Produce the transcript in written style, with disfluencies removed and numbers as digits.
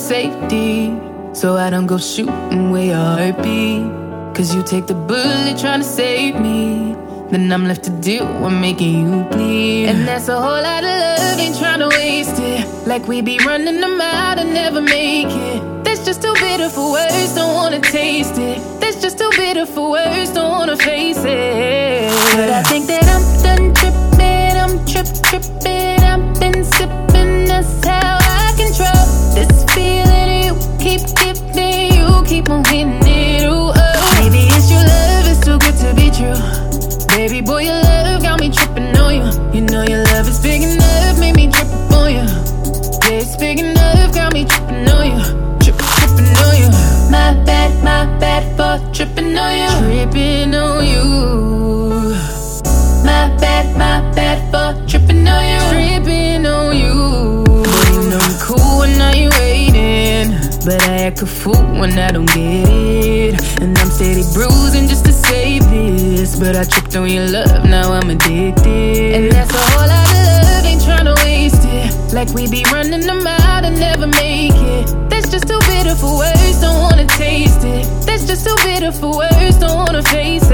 safety, so I don't go shooting where your heart beat. Cause you take the bullet trying to save me, then I'm left to deal with making you bleed. And that's a whole lot of love, ain't trying to waste it. Like we be running them out and never make it. That's just too bitter for words, don't wanna taste it. That's just too bitter for words, don't wanna face it. But I think that I'm done tripping, I'm tripping. I've been sipping, that's how I control this feeling you keep giving, you keep on hitting it. Ooh, oh. Maybe it's your love, it's too good to be true. Baby boy, your love got me tripping on you. You know your love is big enough, made me trip up on you. Yeah, it's big enough, got me tripping on you. Tripping on you. My bad for tripping on you. Tripping on you. My bad for tripping on you. Tripping on you. Boy, you know I'm cool when I ain't waiting, but I act a fool when I don't get it. And I'm steady bruising just to save this, but I tripped on your love, now I'm addicted. And that's a whole lot of love, ain't tryna waste it. Like we be running them out and never make it. That's just too bitter for words, don't wanna taste it. That's just too bitter for words, don't wanna face